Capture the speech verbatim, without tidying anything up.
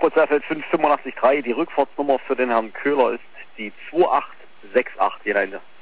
Kreuzerfeld fünf fünfundachtzig drei, die Rückfahrtsnummer für den Herrn Köhler ist die zwei acht sechs acht, die Leine.